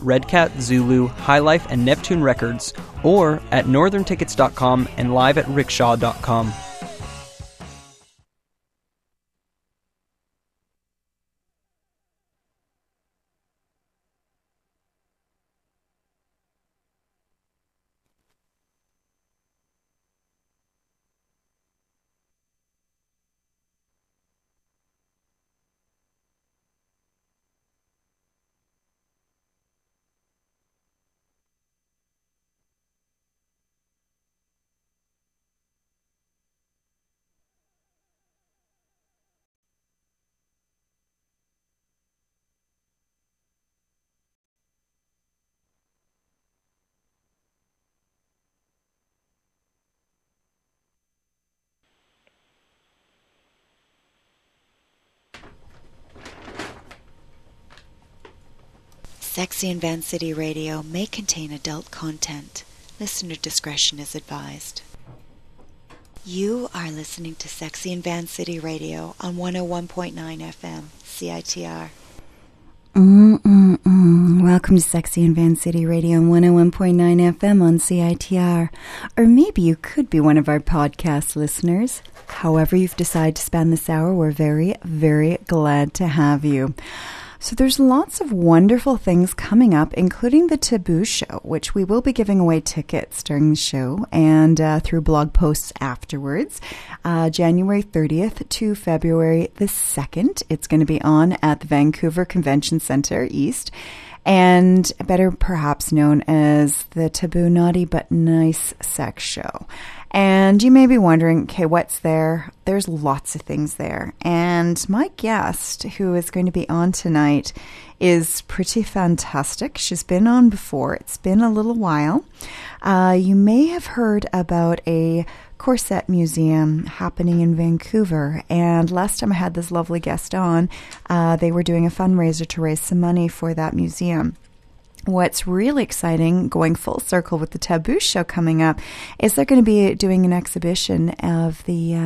Red Cat, Zulu, High Life, and Neptune Records, or at northerntickets.com and live at rickshaw.com. Sexy and Van City Radio may contain adult content. Listener discretion is advised. You are listening to Sexy and Van City Radio on 101.9 FM, CITR. Welcome to Sexy and Van City Radio on 101.9 FM on CITR. Or maybe you could be one of our podcast listeners. However you've decided to spend this hour, we're very, very glad to have you. So there's lots of wonderful things coming up, including the Taboo Show, which we will be giving away tickets during the show and through blog posts afterwards. January 30th to February the 2nd. It's going to be on at the Vancouver Convention Centre East, and better perhaps known as the Taboo Naughty But Nice Sex Show. And you may be wondering, okay, what's there? There's lots of things there. And my guest, who is going to be on tonight, is pretty fantastic. She's been on before. It's been a little while. You may have heard about a corset museum happening in Vancouver. And last time I had this lovely guest on, they were doing a fundraiser to raise some money for that museum. What's really exciting, going full circle with the Taboo Show coming up, is they're going to be doing an exhibition of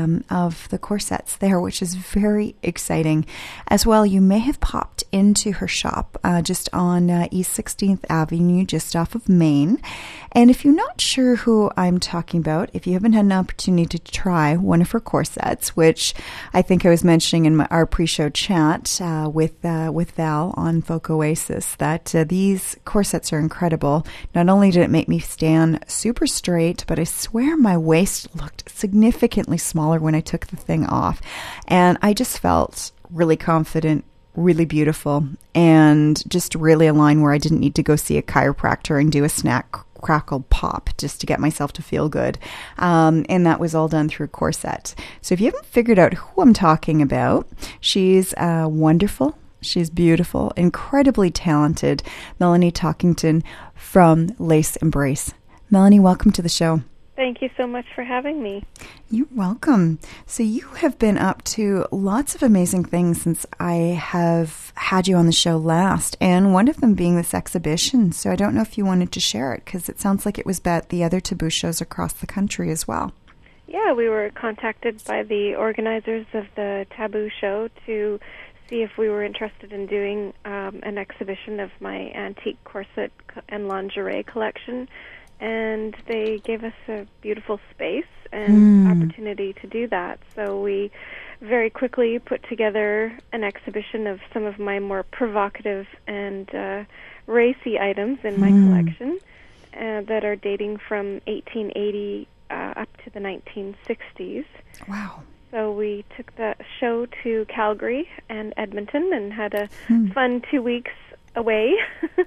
the corsets there, which is very exciting. As well, you may have popped into her shop just on East 16th Avenue, just off of Main. And if you're not sure who I'm talking about, if you haven't had an opportunity to try one of her corsets, which I think I was mentioning in our pre-show chat with Val on Folk Oasis, that these corsets are incredible. Not only did it make me stand super straight, but I swear my waist looked significantly smaller when I took the thing off. And I just felt really confident, really beautiful, and just really a line where I didn't need to go see a chiropractor and do a snack crackle pop just to get myself to feel good. And that was all done through corset. So if you haven't figured out who I'm talking about, she's wonderful. She's beautiful, incredibly talented. Melanie Talkington from Lace Embrace. Melanie, welcome to the show. Thank you so much for having me. You're welcome. So you have been up to lots of amazing things since I have had you on the show last, and one of them being this exhibition. So I don't know if you wanted to share it, because it sounds like it was at the other Taboo shows across the country as well. Yeah, we were contacted by the organizers of the Taboo show to see if we were interested in doing an exhibition of my antique corset and lingerie collection. And they gave us a beautiful space and opportunity to do that. So we very quickly put together an exhibition of some of my more provocative and racy items in my collection that are dating from 1880 up to the 1960s. Wow. So we took the show to Calgary and Edmonton and had a fun 2 weeks away,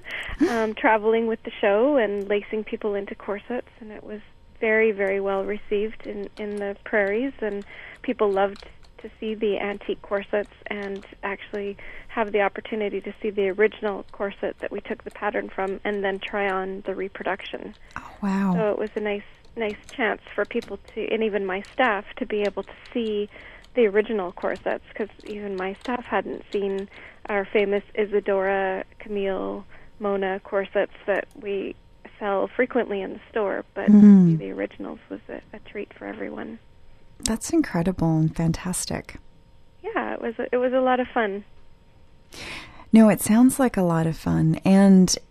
traveling with the show and lacing people into corsets, and it was very, very well received in the prairies, and people loved to see the antique corsets and actually have the opportunity to see the original corset that we took the pattern from and then try on the reproduction. Oh, wow. So it was a nice chance for people to, and even my staff, to be able to see the original corsets, because even my staff hadn't seen our famous Isadora, Camille, Mona corsets that we sell frequently in the store, but to see the originals was a treat for everyone. That's incredible and fantastic. Yeah, it was a lot of fun. No, it sounds like a lot of fun, and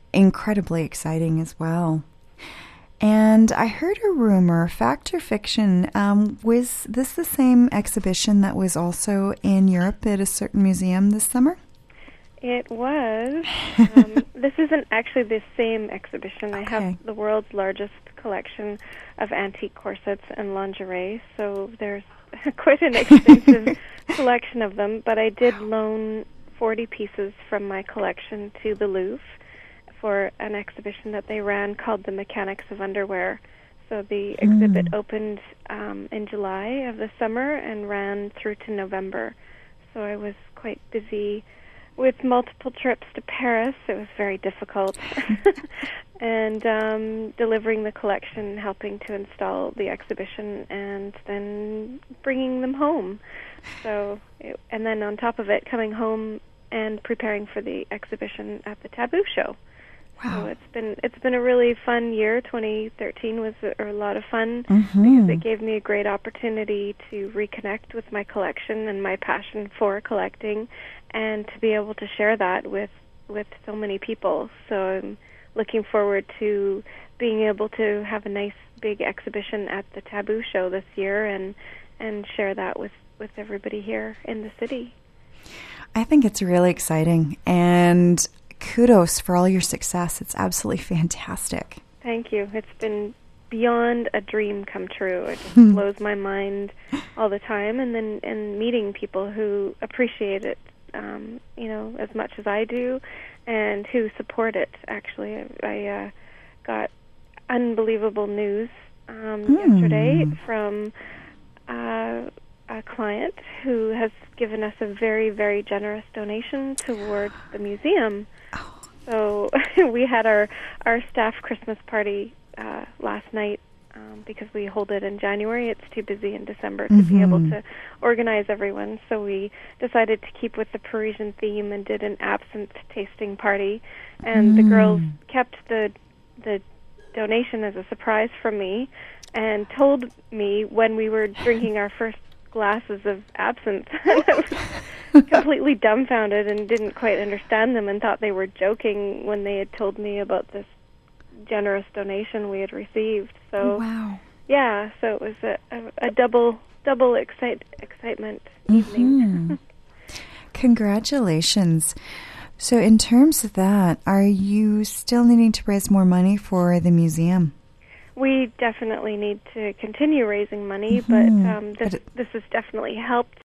incredibly exciting as well. And I heard a rumor, fact or fiction, was this the same exhibition that was also in Europe at a certain museum this summer? It was. This isn't actually the same exhibition. Okay. I have the world's largest collection of antique corsets and lingerie, so there's quite an extensive collection of them. But I did loan 40 pieces from my collection to the Louvre for an exhibition that they ran called The Mechanics of Underwear. So the exhibit opened in July of the summer and ran through to November. So I was quite busy with multiple trips to Paris. It was very difficult. And delivering the collection, helping to install the exhibition, and then bringing them home. And then on top of it, coming home and preparing for the exhibition at the Taboo Show. Wow. So it's been a really fun year. 2013 was a lot of fun because it gave me a great opportunity to reconnect with my collection and my passion for collecting, and to be able to share that with so many people. So I'm looking forward to being able to have a nice big exhibition at the Taboo Show this year and share that with everybody here in the city. I think it's really exciting, and kudos for all your success. It's absolutely fantastic. Thank you. It's been beyond a dream come true. It just blows my mind all the time, and meeting people who appreciate it, as much as I do, and who support it. Actually, I got unbelievable news yesterday from a client who has given us a very, very generous donation towards the museum. So we had our staff Christmas party last night because we hold it in January. It's too busy in December to be able to organize everyone. So we decided to keep with the Parisian theme and did an absinthe tasting party. And the girls kept the donation as a surprise from me and told me when we were drinking our first glasses of absinthe. I was completely dumbfounded and didn't quite understand them and thought they were joking when they had told me about this generous donation we had received. So wow. Yeah, so it was a double excitement evening. Congratulations. So in terms of that, are you still needing to raise more money for the museum? We definitely need to continue raising money, but this has definitely helped.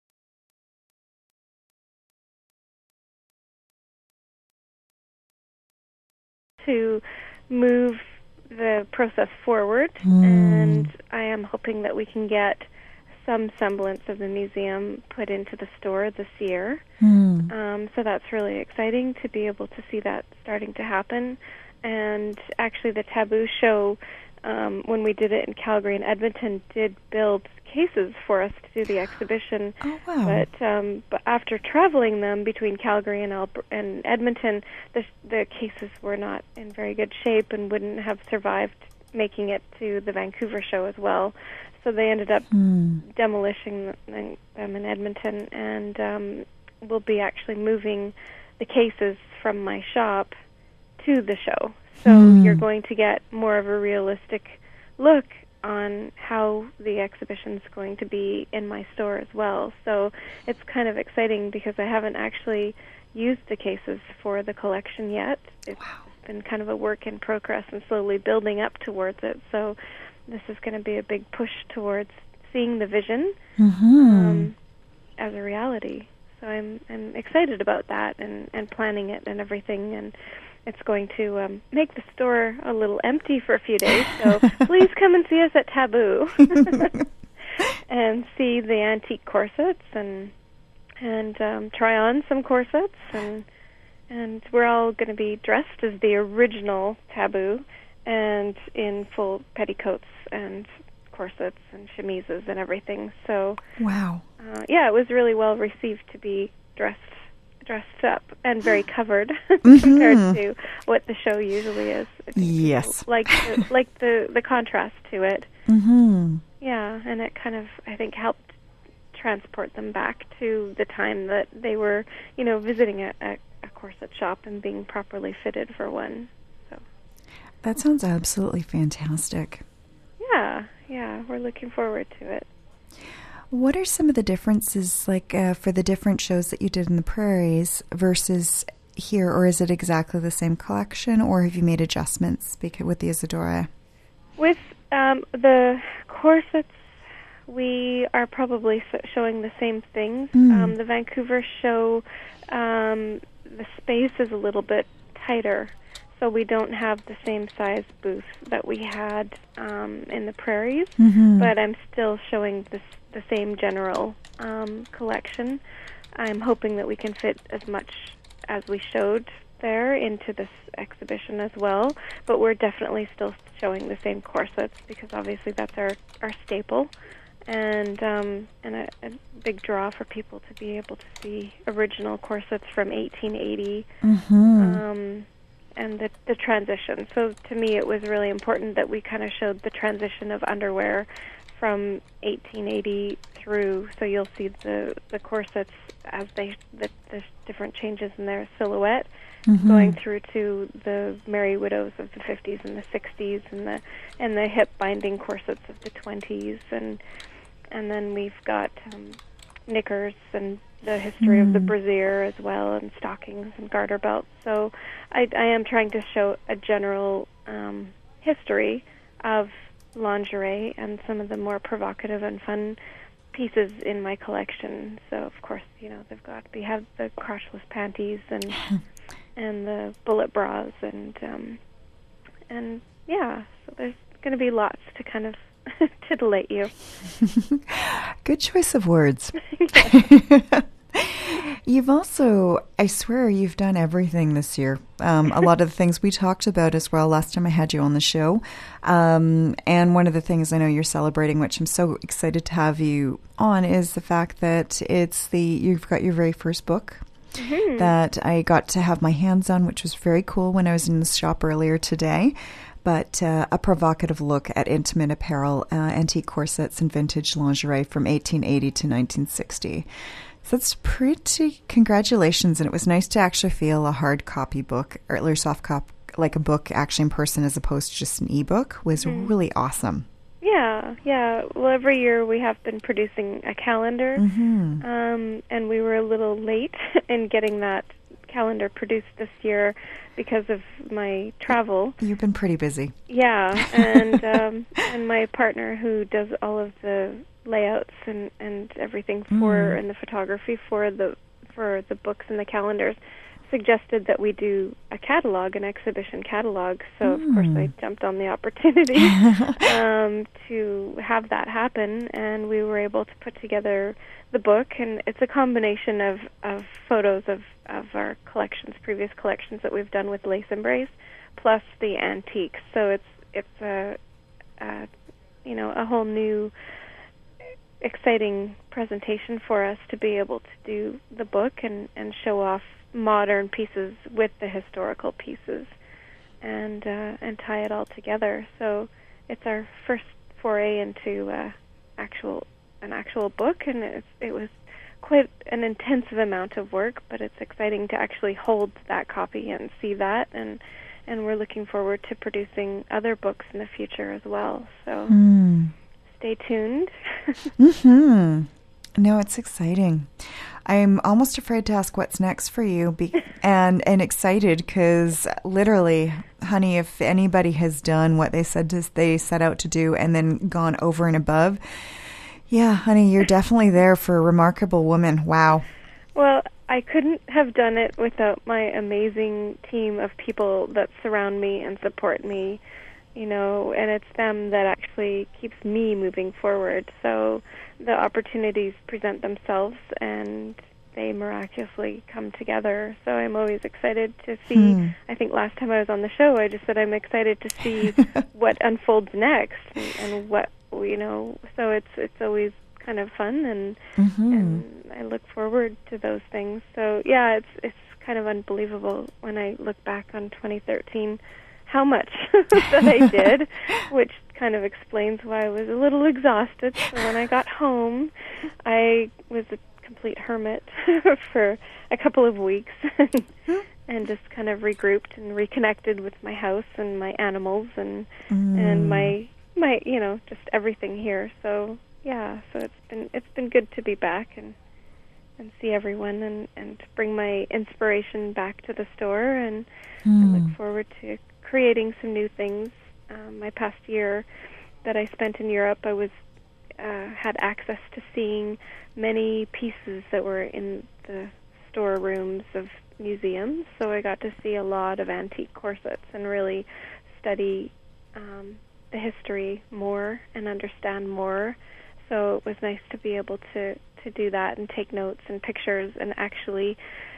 To move the process forward, and I am hoping that we can get some semblance of the museum put into the store this year. So that's really exciting to be able to see that starting to happen. And actually the Taboo Show, when we did it in Calgary and Edmonton, did build cases for us to do the exhibition. Oh, wow. But after traveling them between Calgary and Edmonton, the cases were not in very good shape and wouldn't have survived making it to the Vancouver show as well. So they ended up demolishing them in Edmonton, and we'll be actually moving the cases from my shop to the show. So you're going to get more of a realistic look on how the exhibition's going to be in my store as well. So it's kind of exciting because I haven't actually used the cases for the collection yet. It's been kind of a work in progress and slowly building up towards it. So this is going to be a big push towards seeing the vision as a reality. So I'm excited about that and planning it and everything, and it's going to make the store a little empty for a few days, so please come and see us at Taboo and see the antique corsets and try on some corsets, and we're all going to be dressed as the original Taboo and in full petticoats and corsets and chemises and everything. So wow. It was really well received to be dressed up and very covered compared to what the show usually is. Yes. Like the contrast to it. Yeah, and it kind of, I think, helped transport them back to the time that they were, visiting a a corset shop and being properly fitted for one. So that sounds absolutely fantastic. Yeah, we're looking forward to it. What are some of the differences, like for the different shows that you did in the prairies versus here, or is it exactly the same collection, or have you made adjustments with the Isadora? With the corsets, we are probably showing the same things. The Vancouver show, the space is a little bit tighter, so we don't have the same size booth that we had in the prairies, but I'm still showing the same general collection. I'm hoping that we can fit as much as we showed there into this exhibition as well, but we're definitely still showing the same corsets because obviously that's our staple, and a big draw for people to be able to see original corsets from 1880 and the transition. So to me it was really important that we kind of showed the transition of underwear from 1880 through, so you'll see the corsets as the different changes in their silhouette, going through to the Merry Widows of the 50s and the 60s, and the hip binding corsets of the 20s, and then we've got knickers and the history of the brassiere as well, and stockings and garter belts. So I am trying to show a general history of lingerie and some of the more provocative and fun pieces in my collection. So of course, we have the crotchless panties and the bullet bras and yeah, so there's going to be lots to kind of titillate you. Good choice of words. You've also, I swear, you've done everything this year. A lot of the things we talked about as well last time I had you on the show. And one of the things I know you're celebrating, which I'm so excited to have you on, is the fact that you've got your very first book that I got to have my hands on, which was very cool when I was in the shop earlier today. But a provocative look at intimate apparel, antique corsets, and vintage lingerie from 1880 to 1960. So that's pretty, congratulations. And it was nice to actually feel a hard copy book, or soft copy, like a book actually in person as opposed to just an ebook, was really awesome. Yeah. Well, every year we have been producing a calendar, and we were a little late in getting that calendar produced this year because of my travel. You've been pretty busy. Yeah, and and my partner who does all of the layouts and everything and the photography for the books and the calendars suggested that we do an exhibition catalog. So of course I jumped on the opportunity to have that happen, and we were able to put together the book, and it's a combination of photos of our previous collections that we've done with Lace Embrace, plus the antiques. So it's a whole new exciting presentation for us to be able to do the book and show off modern pieces with the historical pieces and tie it all together. So it's our first foray into an actual book, and it was quite an intensive amount of work, but it's exciting to actually hold that copy and see that, and we're looking forward to producing other books in the future as well. So stay tuned. No, it's exciting. I'm almost afraid to ask what's next for you, and excited because literally, honey, if anybody has done what they set out to do and then gone over and above, yeah, honey, you're definitely there for a remarkable woman. Wow. Well, I couldn't have done it without my amazing team of people that surround me and support me, and it's them that actually keeps me moving forward. So the opportunities present themselves, and they miraculously come together. So I'm always excited to see. I think last time I was on the show, I just said I'm excited to see what unfolds next, and what So it's always kind of fun, and I look forward to those things. So yeah, it's kind of unbelievable when I look back on 2013, how much that I did, which kind of explains why I was a little exhausted. So when I got home, I was complete hermit for a couple of weeks and just kind of regrouped and reconnected with my house and my animals and my just everything here. So so it's been good to be back and see everyone and bring my inspiration back to the store, and I look forward to creating some new things. My past year that I spent in Europe, I was had access to seeing many pieces that were in the storerooms of museums, so I got to see a lot of antique corsets and really study the history more and understand more. So it was nice to be able to do that and take notes and pictures and actually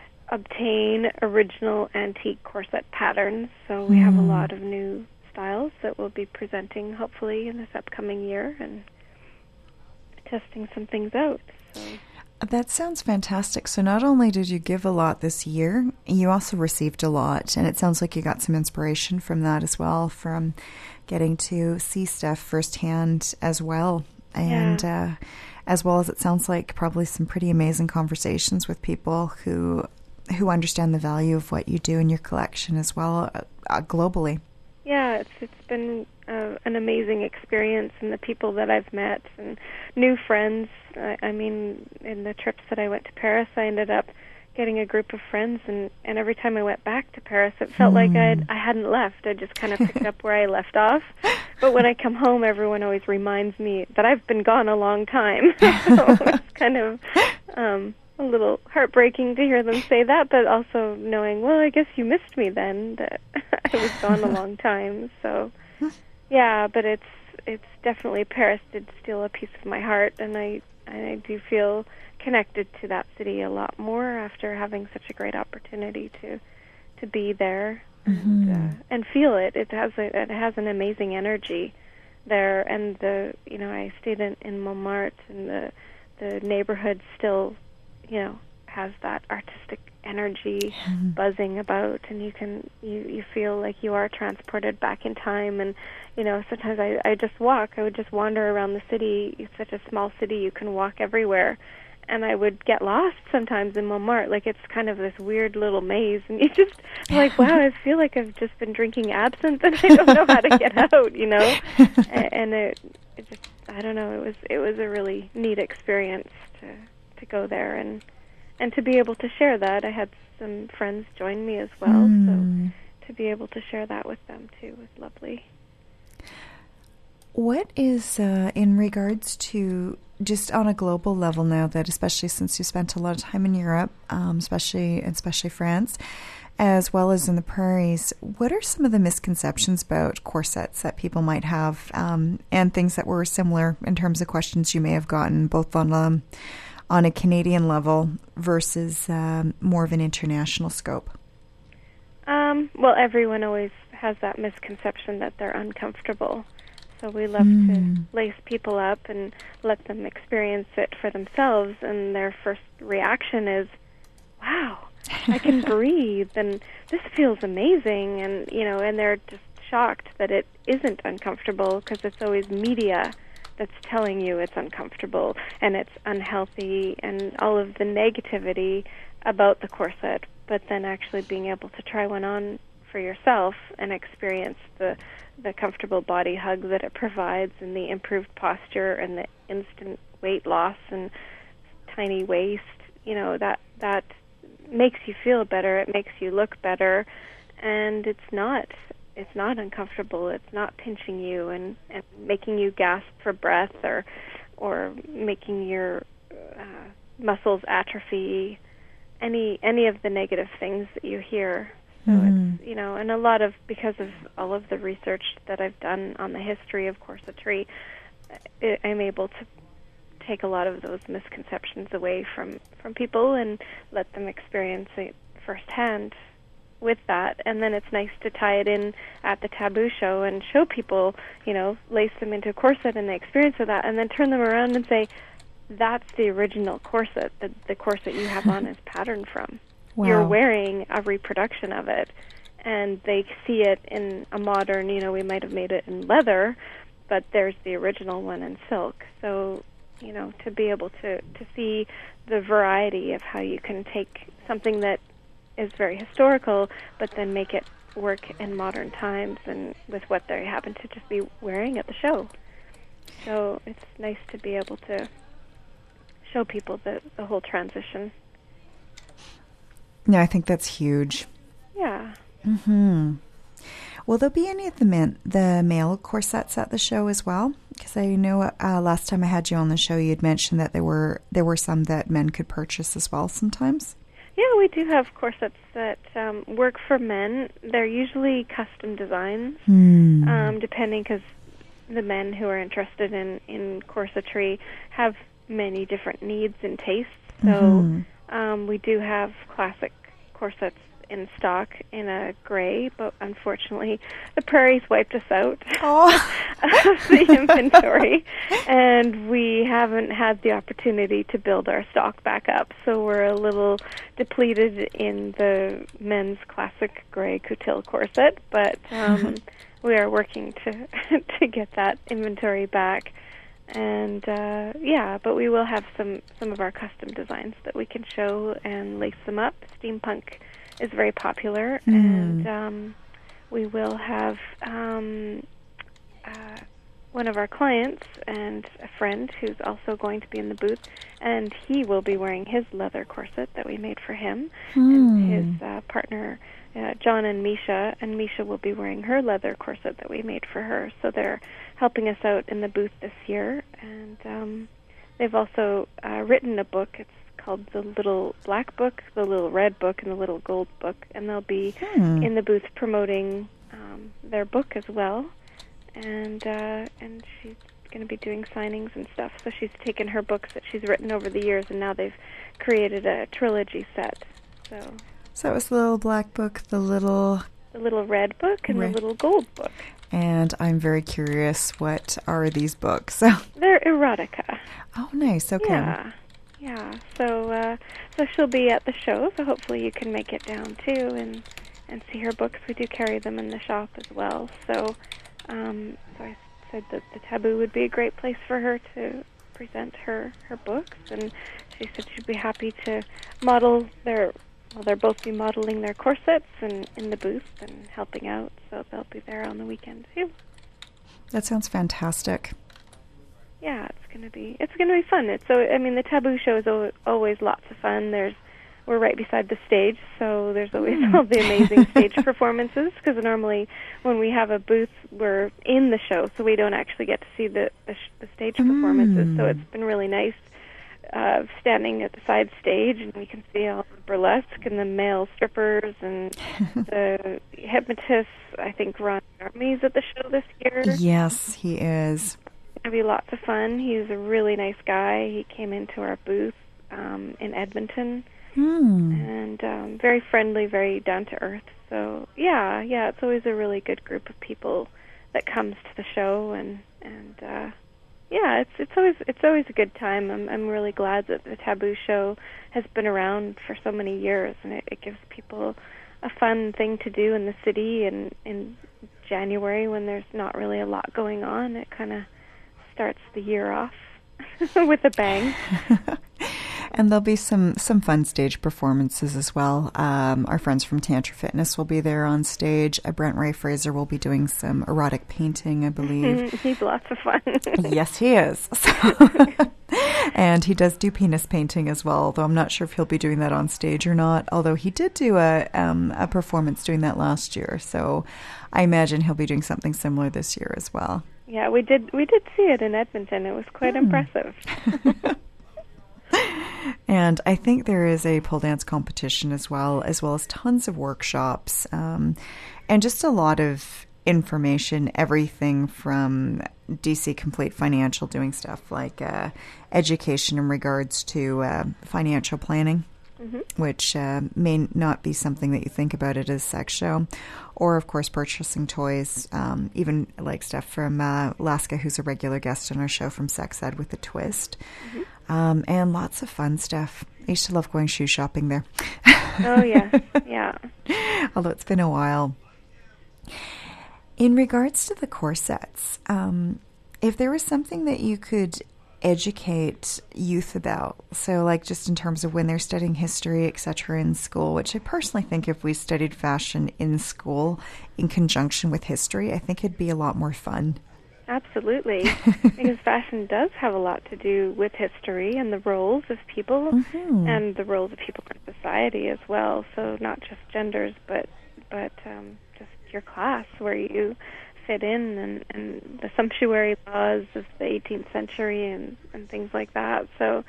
obtain original antique corset patterns. So we have a lot of new styles that we'll be presenting hopefully in this upcoming year and testing some things out. So. That sounds fantastic. So not only did you give a lot this year, you also received a lot, and it sounds like you got some inspiration from that as well, from getting to see stuff firsthand as well. And as well as it sounds like probably some pretty amazing conversations with people who understand the value of what you do in your collection as well, globally. Yeah, it's been an amazing experience, and the people that I've met and new friends. I mean, in the trips that I went to Paris, I ended up getting a group of friends, and every time I went back to Paris, it felt like I hadn't left. I just kind of picked up where I left off. But when I come home, everyone always reminds me that I've been gone a long time. So it's kind of a little heartbreaking to hear them say that, but also knowing, well, I guess you missed me then, that I was gone a long time. So, yeah, but it's definitely, Paris did steal a piece of my heart, and I do feel connected to that city a lot more after having such a great opportunity to be there and feel it. It has an amazing energy there, and I stayed in Montmartre, and the neighborhood still has that artistic energy buzzing about, and you feel like you are transported back in time. And sometimes I would just wander around the city. It's such a small city, you can walk everywhere, and I would get lost sometimes in Montmartre. Like, it's kind of this weird little maze, and you just like, wow, I feel like I've just been drinking absinthe and I don't know how to get out, and it just, I don't know, it was a really neat experience to go there and to be able to share that. I had some friends join me as well, so to be able to share that with them too was lovely. What is, in regards to just on a global level now, that especially since you spent a lot of time in Europe, especially France, as well as in the prairies, what are some of the misconceptions about corsets that people might have, and things that were similar in terms of questions you may have gotten both on a Canadian level versus more of an international scope? Well, everyone always has that misconception that they're uncomfortable. So we love to lace people up and let them experience it for themselves, and their first reaction is, wow, I can breathe, and this feels amazing, and they're just shocked that it isn't uncomfortable, because it's always media that's telling you it's uncomfortable and it's unhealthy and all of the negativity about the corset, but then actually being able to try one on for yourself and experience the comfortable body hug that it provides, and the improved posture and the instant weight loss and tiny waist, that makes you feel better, it makes you look better, and it's not uncomfortable. It's not pinching you and making you gasp for breath or making your muscles atrophy, any of the negative things that you hear. So it's, and a lot of, because of all of the research that I've done on the history of corsetry, I'm able to take a lot of those misconceptions away from people and let them experience it firsthand with that. And then it's nice to tie it in at the Taboo show and show people, lace them into a corset and the experience of that, and then turn them around and say, that's the original corset, the corset you have on is patterned from. Wow. You're wearing a reproduction of it, and they see it in a modern, we might have made it in leather, but there's the original one in silk. So, to be able to see the variety of how you can take something that is very historical, but then make it work in modern times and with what they happen to just be wearing at the show. So it's nice to be able to show people the whole transition. No, I think that's huge. Yeah. Mm-hmm. Will there be any of the male corsets at the show as well? Because I know last time I had you on the show, you had mentioned that there were some that men could purchase as well sometimes. Yeah, we do have corsets that work for men. They're usually custom designs, depending, because the men who are interested in corsetry have many different needs and tastes. So we do have classic corsets in stock in a gray, but unfortunately the prairies wiped us out of the inventory, and we haven't had the opportunity to build our stock back up. So we're a little depleted in the men's classic gray coutil corset, but we are working to get that inventory back. And but we will have some of our custom designs that we can show and lace them up. Steampunk is very popular, and we will have one of our clients and a friend who's also going to be in the booth, and he will be wearing his leather corset that we made for him, and his partner John and Misha will be wearing her leather corset that we made for her. So they're helping us out in the booth this year, and they've also written a book. It's called The Little Black Book, The Little Red Book, and The Little Gold Book, and they'll be in the booth promoting their book as well. And she's going to be doing signings and stuff. So she's taken her books that she's written over the years, and now they've created a trilogy set. So it was The Little Black Book, The Little Red Book, and The Little Gold Book. And I'm very curious, what are these books? They're erotica. Oh, nice. Okay. Yeah. So she'll be at the show, so hopefully you can make it down too and see her books. We do carry them in the shop as well. So I said that the Taboo would be a great place for her to present her books, and she said she'd be happy to model they'll both be modeling their corsets and in the booth and helping out, so they'll be there on the weekend too. That sounds fantastic. Yeah, it's gonna be fun. The Taboo show is always lots of fun. We're right beside the stage, so there's always all the amazing stage performances, because normally when we have a booth, we're in the show, so we don't actually get to see the stage performances. So it's been really nice standing at the side stage, and we can see all the burlesque and the male strippers and the hypnotists. I think Ron Army's at the show this year. Yes, he is. It's going to be lots of fun. He's a really nice guy. He came into our booth in Edmonton, and very friendly, very down-to-earth. So, yeah, it's always a really good group of people that comes to the show, and it's always a good time. I'm really glad that the Taboo show has been around for so many years, and it gives people a fun thing to do in the city. And in January, when there's not really a lot going on, it kind of starts the year off with a bang. And there'll be some fun stage performances as well. Our friends from Tantra Fitness will be there on stage. Brent Ray Fraser will be doing some erotic painting, I believe. He's lots of fun. Yes, he is. And he does do penis painting as well, though I'm not sure if he'll be doing that on stage or not, although he did do a performance doing that last year. So I imagine he'll be doing something similar this year as well. Yeah, we did see it in Edmonton. It was quite impressive. And I think there is a pole dance competition as well as tons of workshops, and just a lot of information, everything from DC Complete Financial doing stuff like education in regards to financial planning, which may not be something that you think about at a sex show, or of course purchasing toys, even like stuff from Laska, who's a regular guest on our show, from Sex Ed with a Twist. And lots of fun stuff. I used to love going shoe shopping there. Oh, yeah. Although it's been a while. In regards to the corsets, if there was something that you could educate youth about? So like just in terms of when they're studying history, etc. in school, which I personally think if we studied fashion in school in conjunction with history, I think it'd be a lot more fun. Absolutely, because fashion does have a lot to do with history and the roles of people and the roles of people in society as well. So not just genders, but just your class, where you fit in, and the sumptuary laws of the 18th century and things like that. So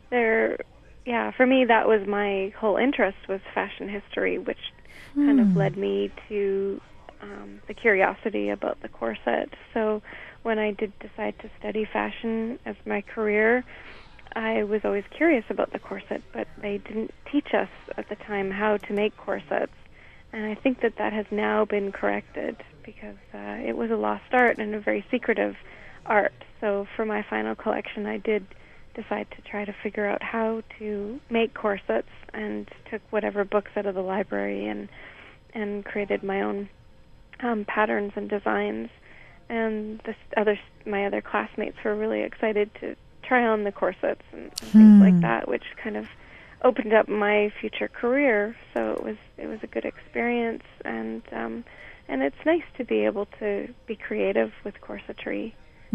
for me, that was my whole interest, was fashion history, which kind of led me to the curiosity about the corset. So when I did decide to study fashion as my career, I was always curious about the corset, but they didn't teach us at the time how to make corsets. And I think that has now been corrected, because it was a lost art and a very secretive art. So for my final collection, I did decide to try to figure out how to make corsets, and took whatever books out of the library and created my own patterns and designs. And my other classmates were really excited to try on the corsets and things like that, which kind of opened up my future career. So it was a good experience, and it's nice to be able to be creative with corsetry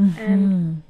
and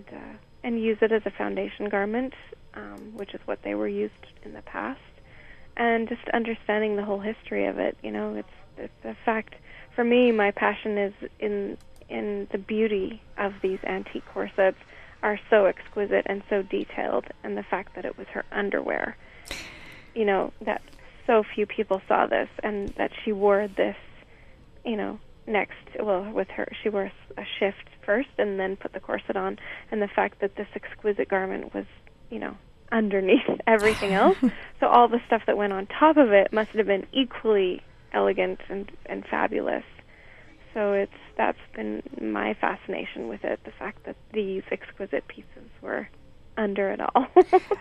use it as a foundation garment, which is what they were used in the past, and just understanding the whole history of it. You know, it's a fact. For me, my passion is in the beauty of these antique corsets, are so exquisite and so detailed, and the fact that it was her underwear, you know, that so few people saw this, and that she wore this, you know, with her, she wore a shift first and then put the corset on, and the fact that this exquisite garment was, you know, underneath everything else. So all the stuff that went on top of it must have been equally elegant and fabulous. So that's been my fascination with it, the fact that these exquisite pieces were under it all.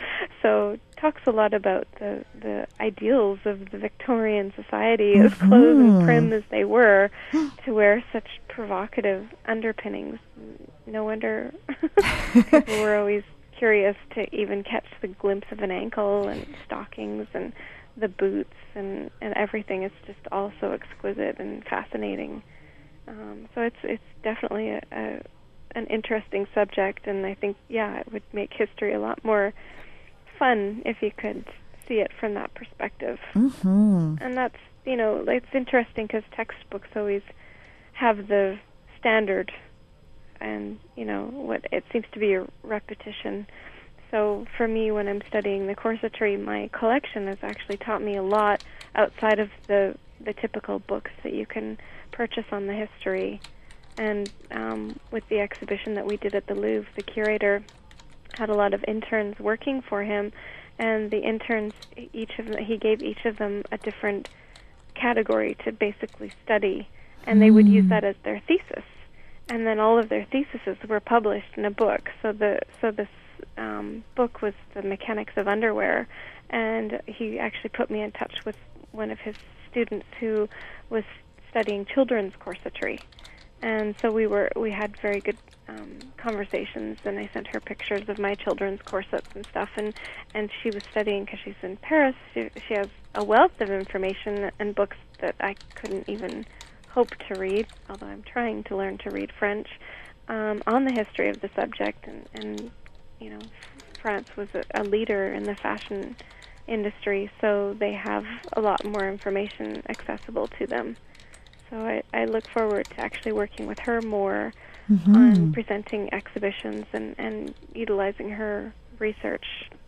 So it talks a lot about the ideals of the Victorian society, as close and prim as they were, to wear such provocative underpinnings. No wonder people were always curious to even catch the glimpse of an ankle, and stockings and the boots and everything. It's just all so exquisite and fascinating. So it's definitely an interesting subject, and I think, it would make history a lot more fun if you could see it from that perspective. And that's, you know, it's interesting because textbooks always have the standard, and, you know, what it seems to be a repetition. So for me, when I'm studying the corsetry, my collection has actually taught me a lot outside of the typical books that you can purchase on the history. And with the exhibition that we did at the Louvre, the curator had a lot of interns working for him, and the interns, he gave each of them a different category to basically study, and they would use that as their thesis. And then all of their theses were published in a book. So this book was The Mechanics of Underwear, and he actually put me in touch with one of his students who was studying children's corsetry. And so we had very good conversations, and I sent her pictures of my children's corsets and stuff, and she was studying, because she's in Paris, she has a wealth of information and books that I couldn't even hope to read, although I'm trying to learn to read French, on the history of the subject, and you know, France was a leader in the fashion industry, so they have a lot more information accessible to them. So I look forward to actually working with her more on presenting exhibitions and utilizing her research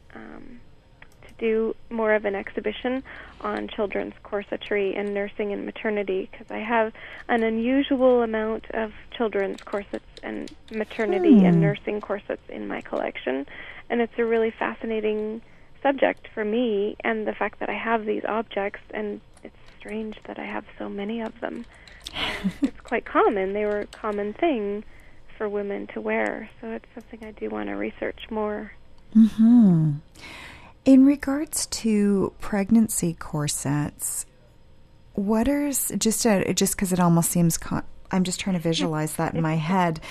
to do more of an exhibition on children's corsetry and nursing and maternity, because I have an unusual amount of children's corsets and maternity and nursing corsets in my collection, and it's a really fascinating subject for me, and the fact that I have these objects, and it's strange that I have so many of them. It's quite common. They were a common thing for women to wear, so it's something I do want to research more. In regards to pregnancy corsets, what are just because it almost seems I'm just trying to visualize that in my head.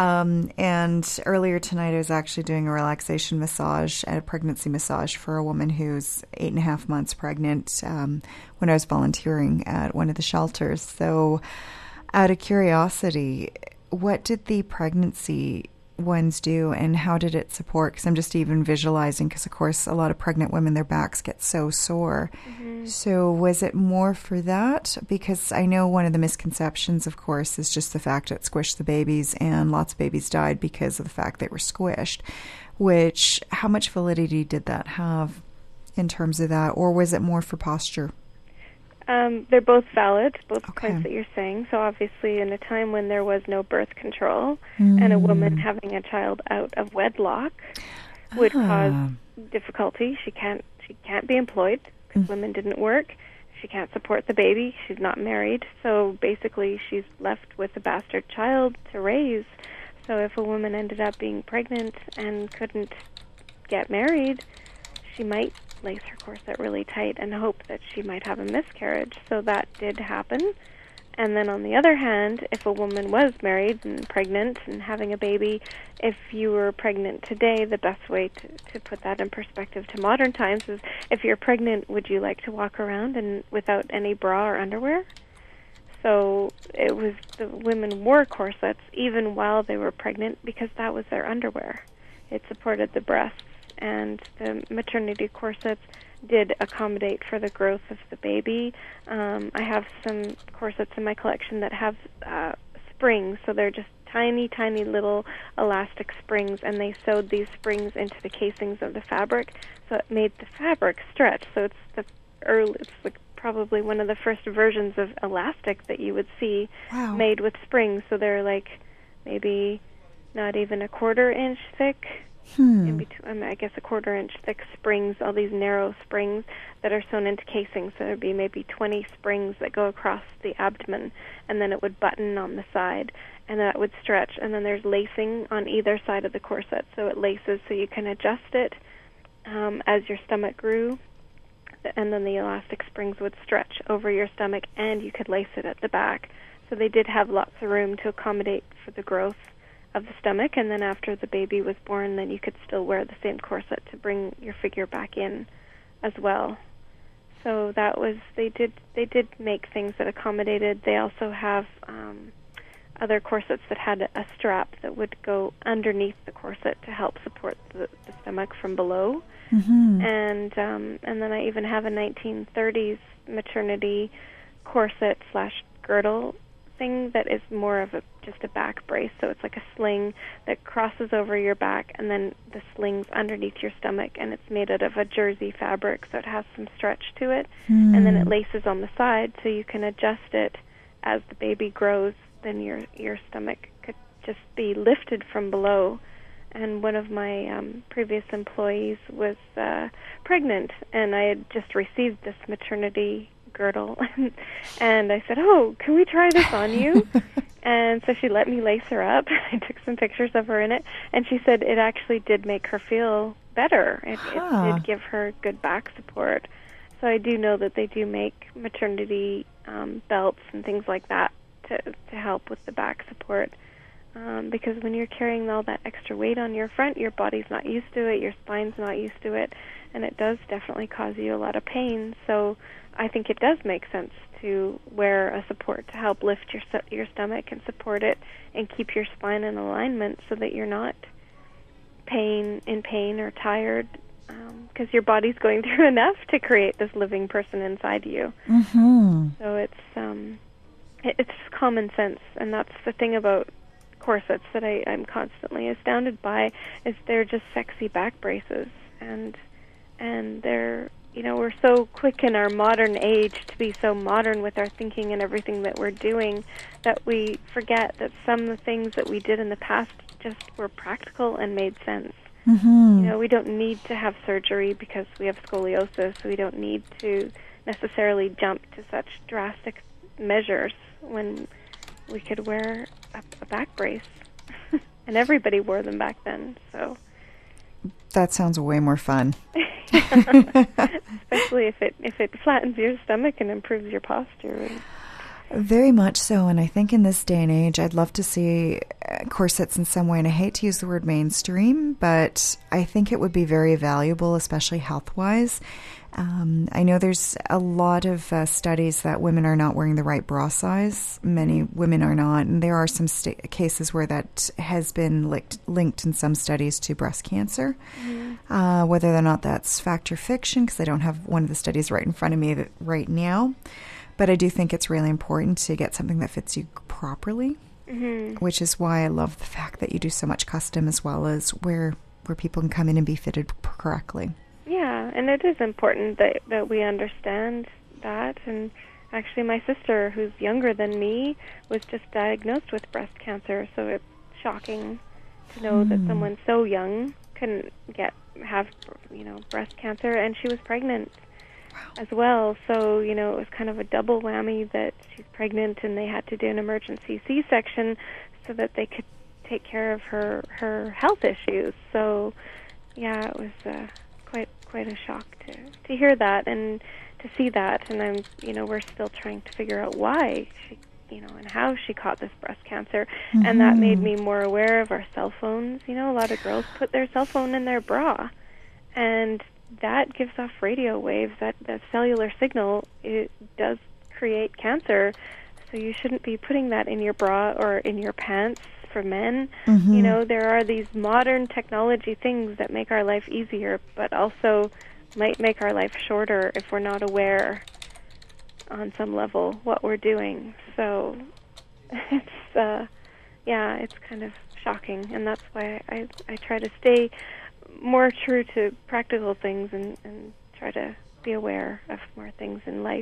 And earlier tonight, I was actually doing a relaxation massage, a pregnancy massage for a woman who's 8.5 months pregnant when I was volunteering at one of the shelters. So out of curiosity, what did the pregnancy ones do and how did it support? Because I'm just even visualizing, because of course a lot of pregnant women, their backs get so sore. Mm-hmm. So was it more for that? Because I know one of the misconceptions, of course, is just the fact that it squished the babies, and lots of babies died because of the fact they were squished. Which, how much validity did that have in terms of that, or was it more for posture? They're both valid, both points that you're saying. So obviously in a time when there was no birth control and a woman having a child out of wedlock would cause difficulty. She can't be employed because women didn't work. She can't support the baby. She's not married. So basically she's left with a bastard child to raise. So if a woman ended up being pregnant and couldn't get married, she might lace her corset really tight and hope that she might have a miscarriage. So that did happen. And then on the other hand, if a woman was married and pregnant and having a baby, if you were pregnant today, the best way to put that in perspective to modern times is, if you're pregnant, would you like to walk around and without any bra or underwear? So it was, the women wore corsets even while they were pregnant because that was their underwear. It supported the breasts. And the maternity corsets did accommodate for the growth of the baby. I have some corsets in my collection that have springs, so they're just tiny, tiny little elastic springs, and they sewed these springs into the casings of the fabric, so it made the fabric stretch. So it's like probably one of the first versions of elastic that you would see made with springs. So they're like maybe not even a 1/4 inch thick. In between, I guess a 1/4 inch thick springs, all these narrow springs that are sewn into casings. So there'd be maybe 20 springs that go across the abdomen, and then it would button on the side, and that would stretch. And then there's lacing on either side of the corset, so it laces so you can adjust it as your stomach grew, and then the elastic springs would stretch over your stomach, and you could lace it at the back. So they did have lots of room to accommodate for the growth of the stomach, and then after the baby was born, then you could still wear the same corset to bring your figure back in as well. So that was, they did make things that accommodated. They also have other corsets that had a strap that would go underneath the corset to help support the stomach from below. Mm-hmm. And then I even have a 1930s maternity corset / girdle thing that is more of just a back brace. So it's like a sling that crosses over your back, and then the sling's underneath your stomach, and it's made out of a jersey fabric, so it has some stretch to it. And then it laces on the side, so you can adjust it as the baby grows. Then your stomach could just be lifted from below. And one of my previous employees was pregnant, and I had just received this maternity girdle, and I said, "Oh, can we try this on you?" And so she let me lace her up. I took some pictures of her in it, and she said it actually did make her feel better. It did give her good back support. So I do know that they do make maternity belts and things like that to help with the back support. Because when you're carrying all that extra weight on your front, your body's not used to it, your spine's not used to it, and it does definitely cause you a lot of pain. So I think it does make sense to wear a support to help lift your stomach and support it and keep your spine in alignment so that you're not in pain or tired, because your body's going through enough to create this living person inside you. Mm-hmm. So it's common sense, and that's the thing about corsets that I'm constantly astounded by, is they're just sexy back braces, and they're, we're so quick in our modern age to be so modern with our thinking and everything that we're doing that we forget that some of the things that we did in the past just were practical and made sense. Mm-hmm. We don't need to have surgery because we have scoliosis. We don't need to necessarily jump to such drastic measures when we could wear a back brace. And everybody wore them back then, so. That sounds way more fun. Especially if it flattens your stomach and improves your posture. Very much so, and I think in this day and age, I'd love to see corsets in some way, and I hate to use the word mainstream, but I think it would be very valuable, especially health-wise. I know there's a lot of studies that women are not wearing the right bra size. Many women are not, and there are some cases where that has been linked in some studies to breast cancer. Mm-hmm. Whether or not that's fact or fiction, because I don't have one of the studies right in front of me right now. But I do think it's really important to get something that fits you properly, mm-hmm. which is why I love the fact that you do so much custom as well as where people can come in and be fitted correctly. Yeah, and it is important that we understand that. And actually my sister, who's younger than me, was just diagnosed with breast cancer, so it's shocking to know that someone so young can have breast cancer, and she was pregnant as well. So, it was kind of a double whammy that she's pregnant and they had to do an emergency C-section so that they could take care of her health issues. So, yeah, it was quite a shock to hear that and to see that. And we're still trying to figure out why she, and how she caught this breast cancer. Mm-hmm. And that made me more aware of our cell phones. A lot of girls put their cell phone in their bra, and that gives off radio waves. That cellular signal, it does create cancer. So you shouldn't be putting that in your bra or in your pants for men. Mm-hmm. There are these modern technology things that make our life easier, but also might make our life shorter if we're not aware on some level what we're doing. So it's kind of shocking, and that's why I try to stay more true to practical things and try to be aware of more things in life.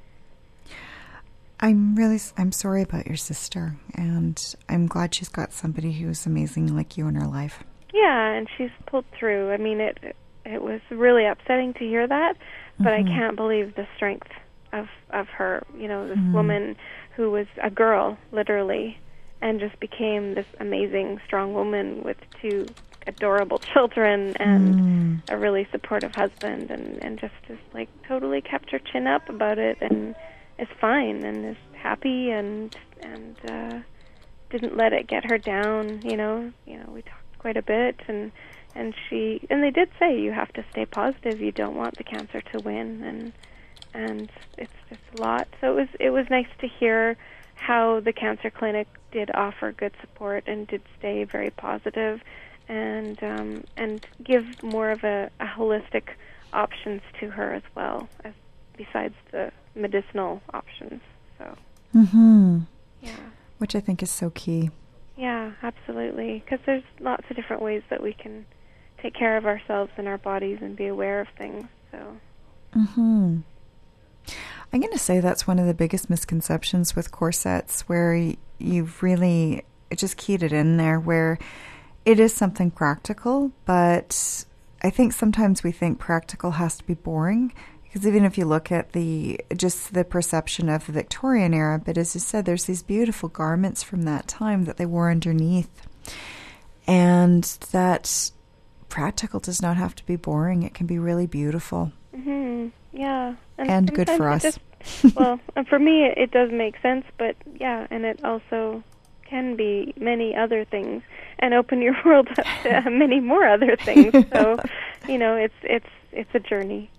I'm sorry about your sister, and I'm glad she's got somebody who's amazing like you in her life. Yeah, and she's pulled through. I mean, it was really upsetting to hear that, but I can't believe the strength of her. This woman who was a girl, literally, and just became this amazing, strong woman with 2 adorable children and a really supportive husband, and just totally kept her chin up about it, and is fine and is happy and didn't let it get her down. We talked quite a bit, and they did say you have to stay positive. You don't want the cancer to win, and it's just a lot. So it was nice to hear how the cancer clinic did offer good support and did stay very positive and give more of a holistic options to her as well, as besides the medicinal options. So yeah, which I think is so key. Yeah, absolutely, because there's lots of different ways that we can take care of ourselves and our bodies and be aware of things. So I'm going to say that's one of the biggest misconceptions with corsets, where you've really just keyed it in there, where it is something practical, but I think sometimes we think practical has to be boring, because even if you look at the perception of the Victorian era, but as you said, there's these beautiful garments from that time that they wore underneath, and that practical does not have to be boring. It can be really beautiful. Yeah, and good for us. For me, it does make sense, but yeah, and it also can be many other things and open your world up to many more other things. So, it's a journey.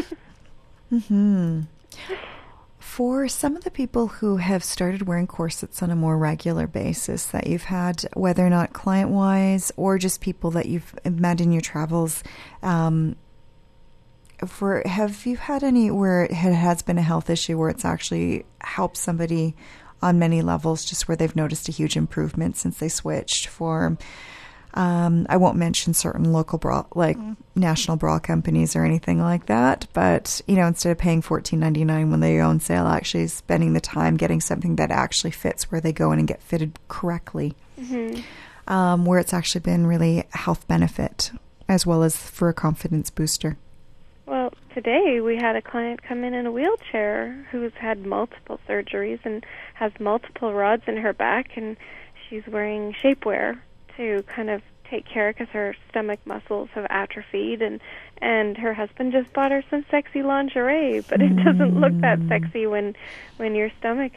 For some of the people who have started wearing corsets on a more regular basis that you've had, whether or not client-wise or just people that you've met in your travels, have you had any where it has been a health issue where it's actually helped somebody on many levels, just where they've noticed a huge improvement since they switched for, I won't mention certain local bra, national bra companies or anything like that, but, instead of paying $14.99 when they on sale, actually spending the time getting something that actually fits where they go in and get fitted correctly, where it's actually been really a health benefit as well as for a confidence booster. Well, today we had a client come in a wheelchair who's had multiple surgeries and has multiple rods in her back, and she's wearing shapewear to kind of take care because her stomach muscles have atrophied, and her husband just bought her some sexy lingerie, but it doesn't look that sexy when your stomach is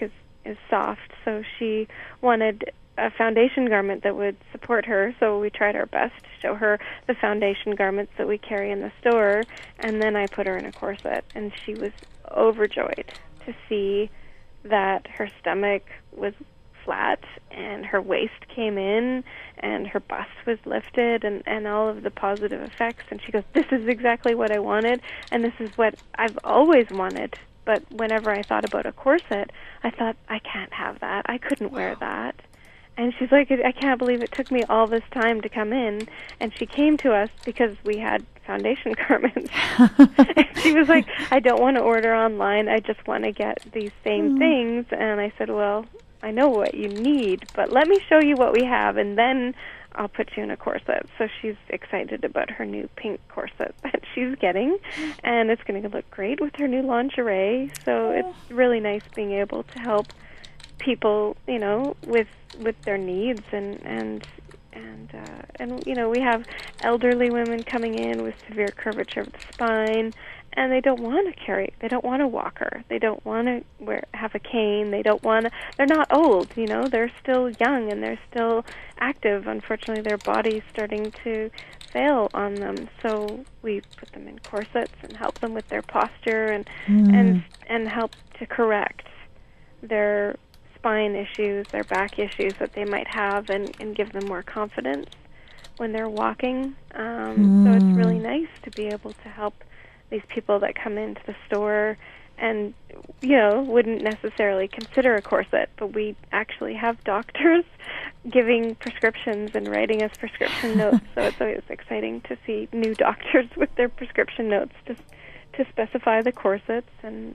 is soft, so she wanted a foundation garment that would support her, so we tried our best to show her the foundation garments that we carry in the store, and then I put her in a corset, and she was overjoyed to see that her stomach was flat and her waist came in and her bust was lifted and all of the positive effects. And she goes, this is exactly what I wanted, and this is what I've always wanted. But whenever I thought about a corset, I thought, I can't have that. I couldn't wear that. And she's like, I can't believe it took me all this time to come in. And she came to us because we had foundation garments. And she was like, I don't want to order online. I just want to get these same things. And I said, well, I know what you need, but let me show you what we have, and then I'll put you in a corset. So she's excited about her new pink corset that she's getting, and it's going to look great with her new lingerie. So it's really nice being able to help people, you know, with their needs, and you know, we have elderly women coming in with severe curvature of the spine, and they don't want to carry, they don't want a walker, they don't want to have a cane, they're not old, you know, they're still young and they're still active. Unfortunately, their body's starting to fail on them, so we put them in corsets and help them with their posture and help to correct their spine issues, their back issues that they might have, and give them more confidence when they're walking. So it's really nice to be able to help these people that come into the store and, you know, wouldn't necessarily consider a corset, but we actually have doctors giving prescriptions and writing us prescription notes. So it's always exciting to see new doctors with their prescription notes to specify the corsets and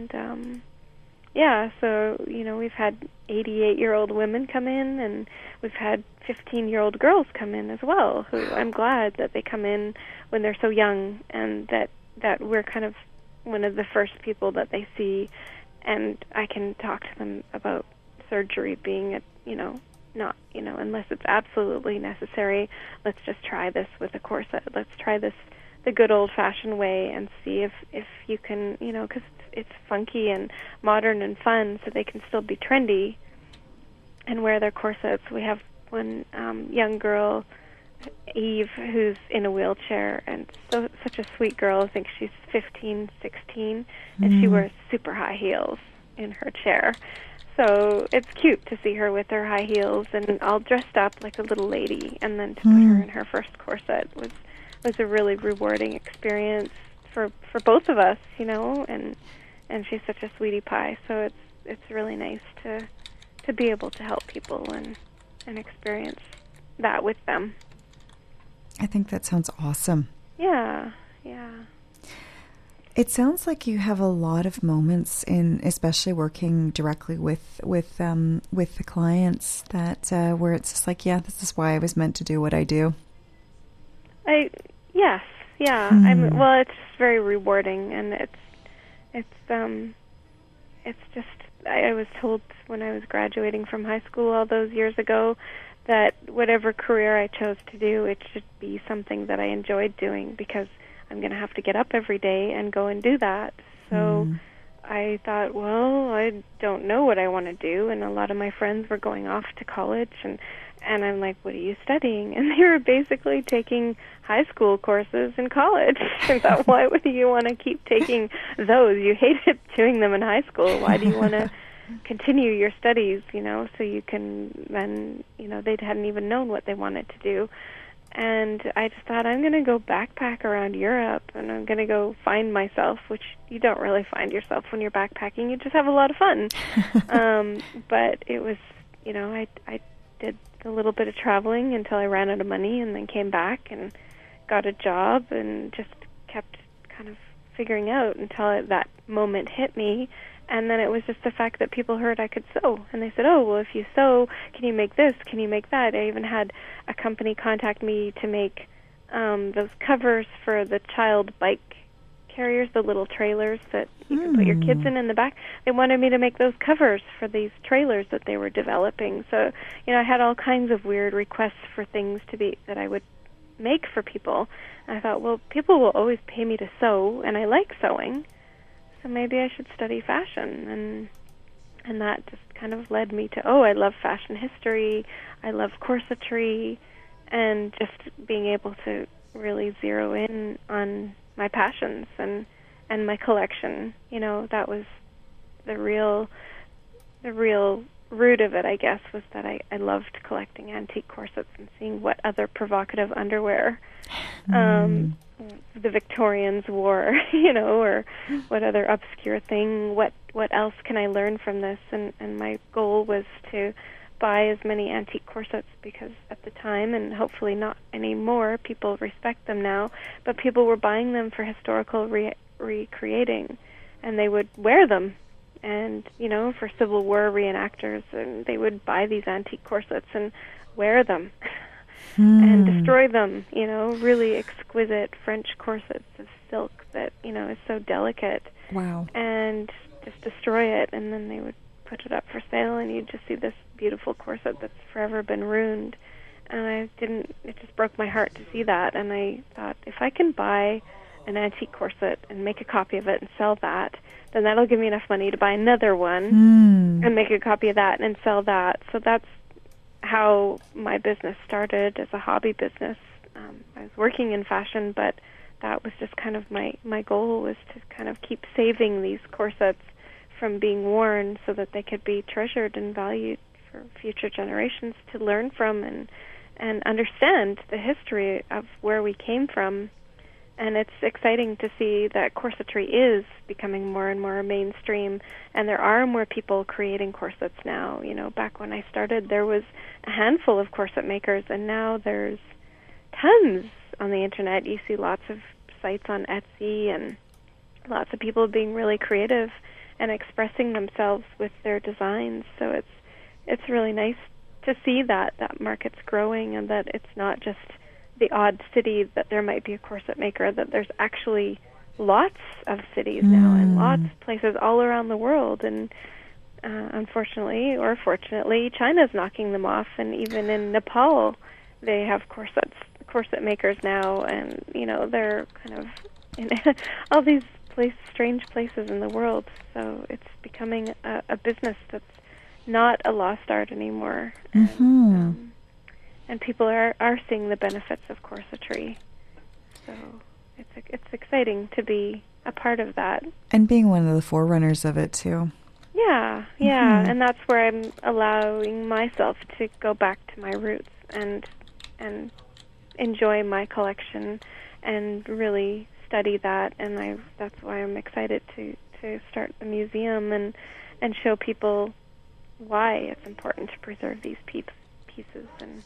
yeah, so, you know, we've had 88-year-old women come in, and we've had 15-year-old girls come in as well, who I'm glad that they come in when they're so young, and that we're kind of one of the first people that they see, and I can talk to them about surgery being, not, unless it's absolutely necessary, let's just try this with a corset. Let's try this the good old-fashioned way and see if you can, because it's funky and modern and fun, so they can still be trendy and wear their corsets. We have one young girl, Eve, who's in a wheelchair, and such a sweet girl. I think she's 15, 16, and she wears super high heels in her chair. So it's cute to see her with her high heels and all dressed up like a little lady, and then to put her in her first corset was a really rewarding experience for both of us, and she's such a sweetie pie. So it's really nice to be able to help people and experience that with them. I think that sounds awesome. Yeah. It sounds like you have a lot of moments especially working directly with the clients that where it's just like, yeah, this is why I was meant to do what I do. Yes. Well, it's very rewarding, and it's just, I was told when I was graduating from high school all those years ago that whatever career I chose to do, it should be something that I enjoyed doing, because I'm going to have to get up every day and go and do that. So I thought, well, I don't know what I want to do, and a lot of my friends were going off to college, and I'm like, what are you studying? And they were basically taking high school courses in college. I thought, why would you want to keep taking those? You hated doing them in high school. Why do you want to continue your studies, so you can then, they hadn't even known what they wanted to do. And I just thought, I'm going to go backpack around Europe, and I'm going to go find myself, which you don't really find yourself when you're backpacking. You just have a lot of fun. But it was, I did a little bit of traveling until I ran out of money, and then came back and got a job and just kept kind of figuring out until that moment hit me. And then it was just the fact that people heard I could sew, and they said, oh, well, if you sew, can you make this? Can you make that? I even had a company contact me to make those covers for the child bike carriers, the little trailers that you can put your kids in the back. They wanted me to make those covers for these trailers that they were developing. So, I had all kinds of weird requests for things that I would make for people. And I thought, well, people will always pay me to sew, and I like sewing, so maybe I should study fashion. And And that just kind of led me to, I love fashion history, I love corsetry, and just being able to really zero in on my passions and my collection. That was the real root of it, I guess, was that I loved collecting antique corsets and seeing what other provocative underwear the Victorians wore, or what other obscure thing, what else can I learn from this? And my goal was to buy as many antique corsets, because at the time, and hopefully not anymore, people respect them now, but people were buying them for historical recreating, and they would wear them. And, for Civil War reenactors, and they would buy these antique corsets and wear them and destroy them, really exquisite French corsets of silk that, is so delicate. Wow. And just destroy it, and then they would put it up for sale, and you'd just see this beautiful corset that's forever been ruined. And it just broke my heart to see that, and I thought, if I can buy an antique corset and make a copy of it and sell that, then that'll give me enough money to buy another one and make a copy of that and sell that. So that's how my business started, as a hobby business. I was working in fashion, but that was just kind of my goal, was to kind of keep saving these corsets from being worn so that they could be treasured and valued for future generations to learn from and understand the history of where we came from. And it's exciting to see that corsetry is becoming more and more mainstream, and there are more people creating corsets now. Back when I started, there was a handful of corset makers, and now there's tons on the internet. You see lots of sites on Etsy, and lots of people being really creative and expressing themselves with their designs. So it's really nice to see that market's growing, and that it's not just the odd city that there might be a corset maker, that there's actually lots of cities now and lots of places all around the world. And unfortunately or fortunately, China's knocking them off, and even in Nepal they have corset makers now, and they're kind of in all these strange places in the world. So it's becoming a business that's not a lost art anymore. And people are seeing the benefits of corsetry. So it's exciting to be a part of that. And being one of the forerunners of it, too. Yeah. And that's where I'm allowing myself to go back to my roots and enjoy my collection and really study that. And that's why I'm excited to start the museum and show people why it's important to preserve these pieces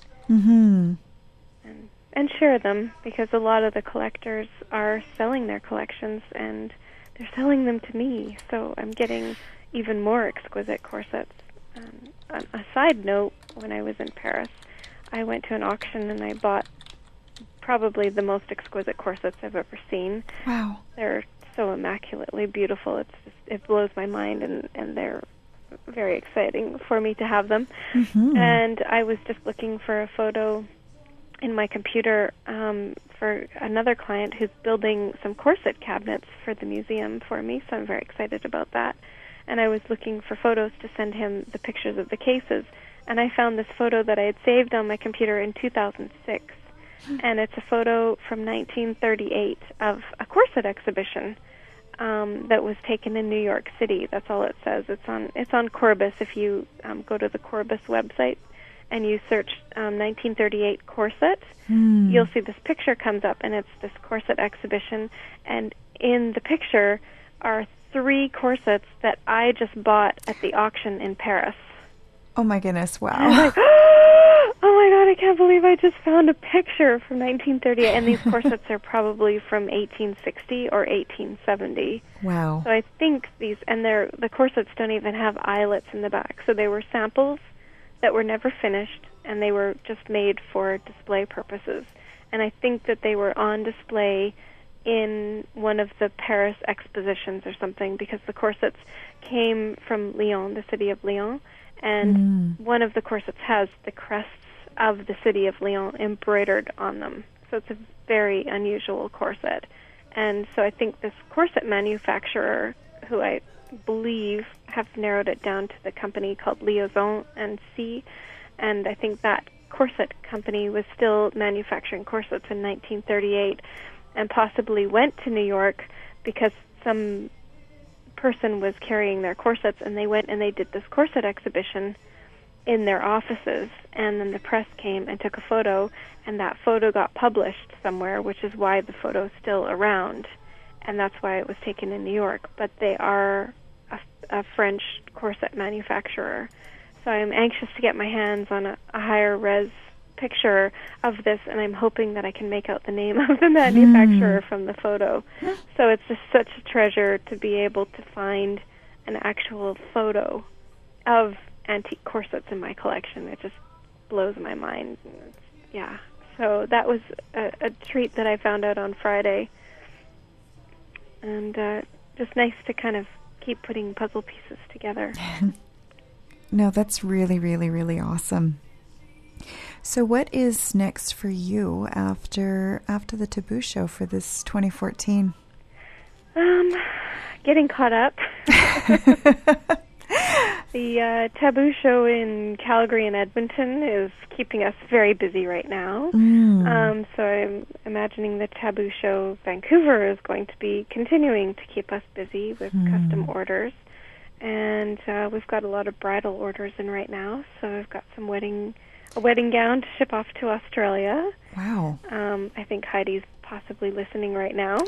and share them, because a lot of the collectors are selling their collections, and they're selling them to me, so I'm getting even more exquisite corsets. On a side note, when I was in Paris, I went to an auction and I bought probably the most exquisite corsets I've ever seen. Wow. They're so immaculately beautiful. It blows my mind, and they're very exciting for me to have them. And I was just looking for a photo in my computer for another client who's building some corset cabinets for the museum for me, so I'm very excited about that. And I was looking for photos to send him the pictures of the cases, and I found this photo that I had saved on my computer in 2006, and it's a photo from 1938 of a corset exhibition that was taken in New York City. That's all it says. It's on Corbis. If you go to the Corbis website and you search 1938 corset, you'll see this picture comes up, and it's this corset exhibition. And in the picture are 3 corsets that I just bought at the auction in Paris. Oh my goodness! Wow. I'm like, oh my God, I can't believe I just found a picture from 1938, and these corsets are probably from 1860 or 1870. Wow. So I think the corsets don't even have eyelets in the back, so they were samples that were never finished, and they were just made for display purposes. And I think that they were on display in one of the Paris expositions or something, because the corsets came from Lyon, the city of Lyon, and one of the corsets has the crests of the city of Lyon embroidered on them. So it's a very unusual corset. And so I think this corset manufacturer, who I believe, have narrowed it down to the company called Liaison and C, and I think that corset company was still manufacturing corsets in 1938 and possibly went to New York because some person was carrying their corsets, and they went and they did this corset exhibition in their offices, and then the press came and took a photo, and that photo got published somewhere, which is why the photo is still around, and that's why it was taken in New York. But they are a French corset manufacturer, so I'm anxious to get my hands on a higher res picture of this, and I'm hoping that I can make out the name of the manufacturer from the photo. So it's just such a treasure to be able to find an actual photo of antique corsets in my collection. It just blows my mind. Yeah. So that was a treat that I found out on Friday, and just nice to kind of keep putting puzzle pieces together. No, that's really, really, really awesome. So what is next for you after the Taboo Show for this 2014? Getting caught up. The Taboo Show in Calgary and Edmonton is keeping us very busy right now. So I'm imagining the Taboo Show Vancouver is going to be continuing to keep us busy with custom orders. And we've got a lot of bridal orders in right now. So I've got a wedding gown to ship off to Australia. Wow. I think Heidi's possibly listening right now.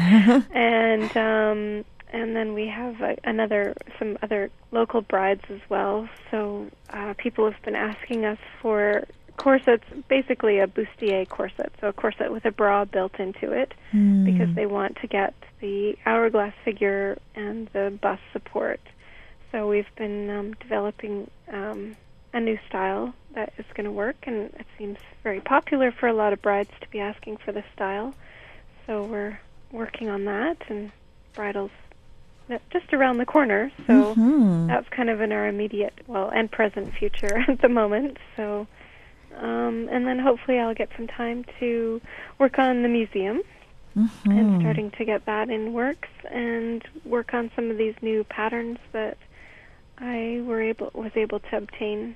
And then we have some other local brides as well. So people have been asking us for corsets, basically a bustier corset, so a corset with a bra built into it, because they want to get the hourglass figure and the bust support. So we've been developing a new style that is going to work, and it seems very popular for a lot of brides to be asking for this style. So we're working on that, and bridal's just around the corner, so that's kind of in our immediate, and present future at the moment. So, and then hopefully I'll get some time to work on the museum, and starting to get that in works, and work on some of these new patterns that I was able to obtain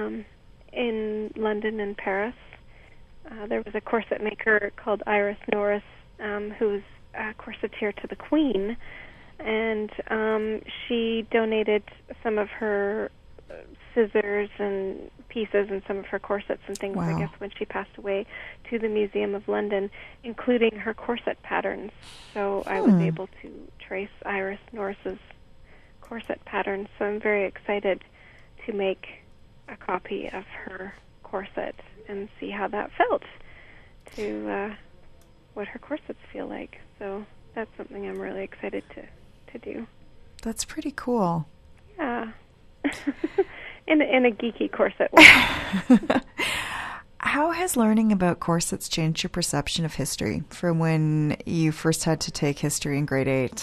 in London and Paris. There was a corset maker called Iris Norris, who's a corseteer to the Queen, and she donated some of her scissors and pieces and some of her corsets and things, I guess, when she passed away, to the Museum of London, including her corset patterns. So I was able to trace Iris Norris's corset patterns, so I'm very excited to make a copy of her corset and see how that felt to what her corsets feel like. So that's something I'm really excited to do. That's pretty cool. Yeah. in a geeky corset way. How has learning about corsets changed your perception of history from when you first had to take history in grade 8?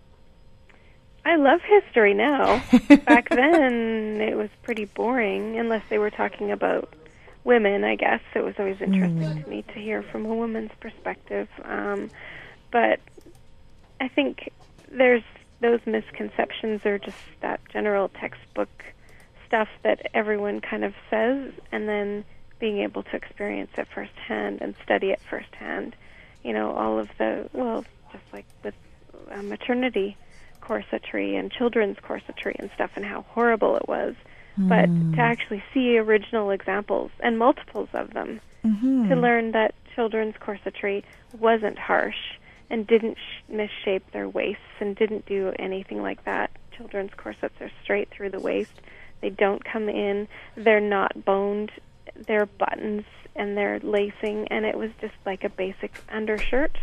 I love history now. Back then, it was pretty boring, unless they were talking about women, I guess. It was always interesting to me to hear from a woman's perspective. But I think there's those misconceptions, or just that general textbook stuff that everyone kind of says, and then being able to experience it firsthand and study it firsthand. You know, all of the, just like with maternity corsetry and children's corsetry and stuff, and how horrible it was. But to actually see original examples and multiples of them, to learn that children's corsetry wasn't harsh and didn't misshape their waists and didn't do anything like that. Children's corsets are straight through the waist. They don't come in. They're not boned. They're buttons and they're lacing, and it was just like a basic undershirt.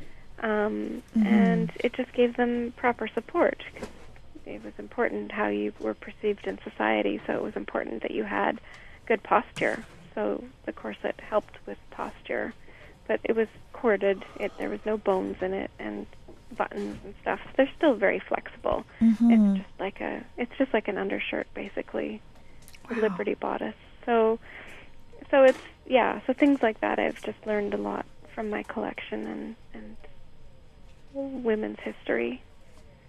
And it just gave them proper support, because it was important how you were perceived in society, so it was important that you had good posture. So the corset helped with posture, but it was corded. There was no bones in it, and buttons and stuff. They're still very flexible. It's just like an undershirt, basically, with Liberty bodice. So it's so things like that I've just learned a lot from my collection and women's history.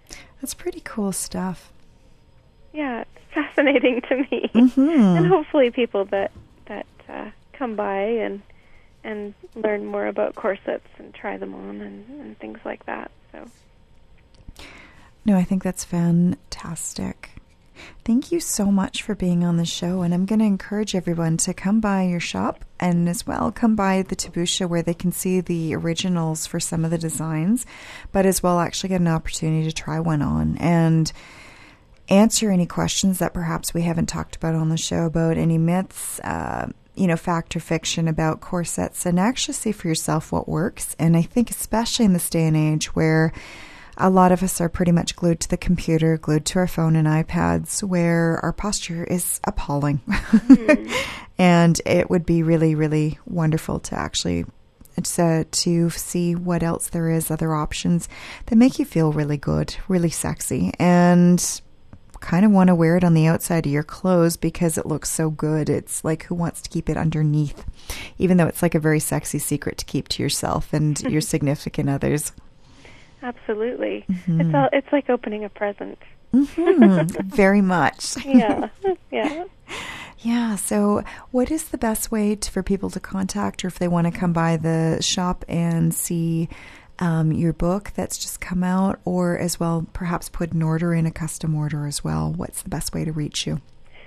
That's pretty cool stuff. Yeah, it's fascinating to me. Mm-hmm. And hopefully people that come by and learn more about corsets and try them on and things like that. So. No, I think that's fantastic. Thank you so much for being on the show, and I'm going to encourage everyone to come by your shop and as well come by the Taboo Show where they can see the originals for some of the designs, but as well actually get an opportunity to try one on and answer any questions that perhaps we haven't talked about on the show, about any myths, fact or fiction about corsets, and actually see for yourself what works. And I think especially in this day and age where a lot of us are pretty much glued to the computer, glued to our phone and iPads, where our posture is appalling. And it would be really, really wonderful to actually to see what else there is, other options that make you feel really good, really sexy, and kind of want to wear it on the outside of your clothes because it looks so good. It's like, who wants to keep it underneath, even though it's like a very sexy secret to keep to yourself and your significant others. Absolutely. Mm-hmm. It's like opening a present. Mm-hmm. Very much. Yeah. Yeah. So what is the best way for people to contact, or if they want to come by the shop and see your book that's just come out, or as well perhaps put an order in, a custom order as well? What's the best way to reach you?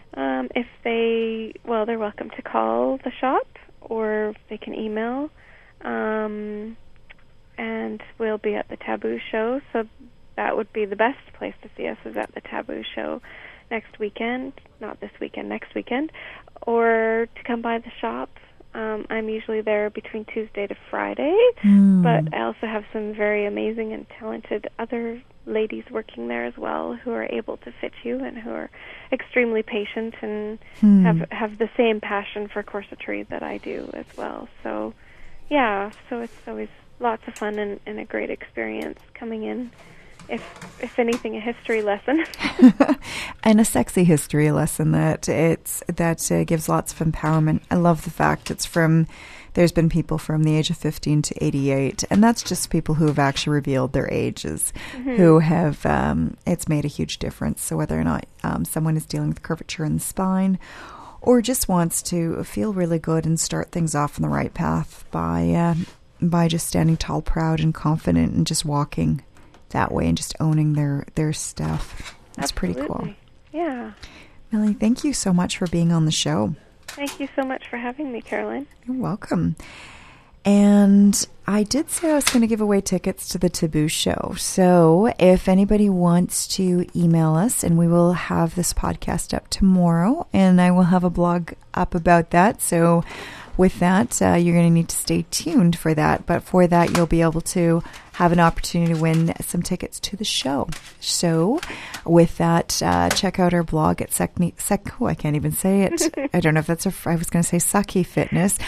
They're welcome to call the shop, or they can email. And we'll be at the Taboo Show, so that would be the best place to see us, is at the Taboo Show next weekend, not this weekend, next weekend, or to come by the shop. I'm usually there between Tuesday to Friday, but I also have some very amazing and talented other ladies working there as well who are able to fit you and who are extremely patient and have the same passion for corsetry that I do as well. So, yeah, so it's always lots of fun and a great experience coming in. If anything, a history lesson. And a sexy history lesson that gives lots of empowerment. I love the fact there's been people from the age of 15 to 88, and that's just people who have actually revealed their ages, who have, it's made a huge difference. So whether or not someone is dealing with curvature in the spine, or just wants to feel really good and start things off on the right path by just standing tall, proud, and confident, and just walking that way and just owning their stuff. That's Absolutely. Pretty cool. Yeah. Millie, thank you so much for being on the show. Thank you so much for having me, Caroline. You're welcome. And I did say I was going to give away tickets to the Taboo Show. So if anybody wants to email us, and we will have this podcast up tomorrow, and I will have a blog up about that. So with that, you're going to need to stay tuned for that. But for that, you'll be able to have an opportunity to win some tickets to the show. So with that, check out our blog at I can't even say it. I don't know if that's I was going to say Sucky Fitness,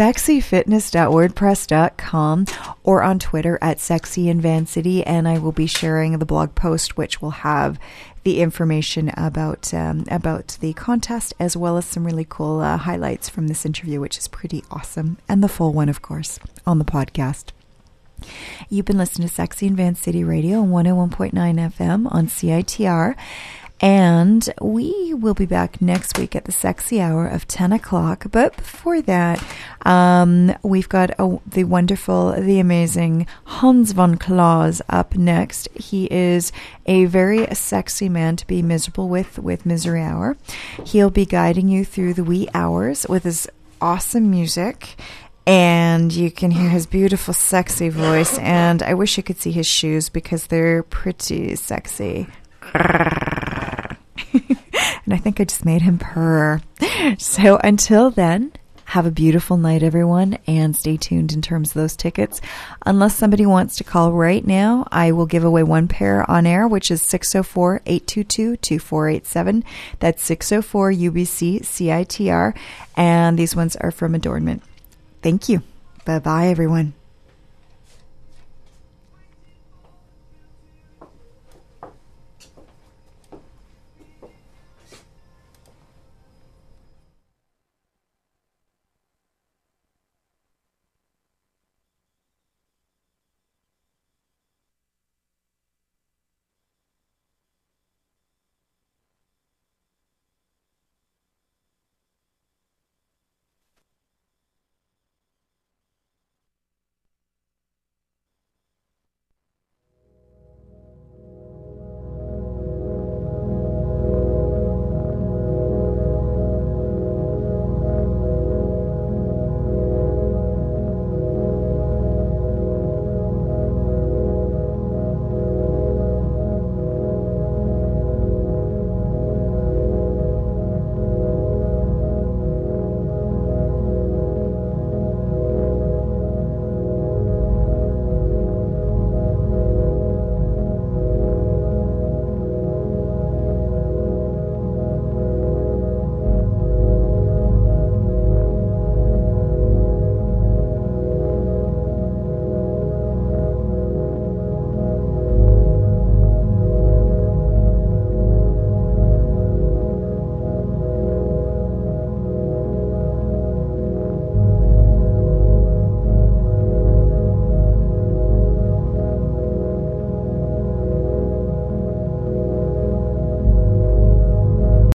sexyfitness.wordpress.com, or on Twitter at sexyinvancity. And I will be sharing the blog post, which will have the information about the contest, as well as some really cool highlights from this interview, which is pretty awesome, and the full one, of course, on the podcast. You've been listening to Sexy in Van City Radio on 101.9 FM on CITR, and we will be back next week at the Sexy Hour of 10 o'clock. But before that, we've got the wonderful, the amazing Hans von Claus up next. He is a very sexy man to be miserable with Misery Hour. He'll be guiding you through the wee hours with his awesome music, and you can hear his beautiful, sexy voice, and I wish you could see his shoes because they're pretty sexy. And I think I just made him purr. So until then, have a beautiful night, everyone, and stay tuned in terms of those tickets. Unless somebody wants to call right now, I will give away one pair on air, which is 604-822-2487. That's 604-UBC-CITR, and these ones are from Adornment. Thank you. Bye-bye, everyone.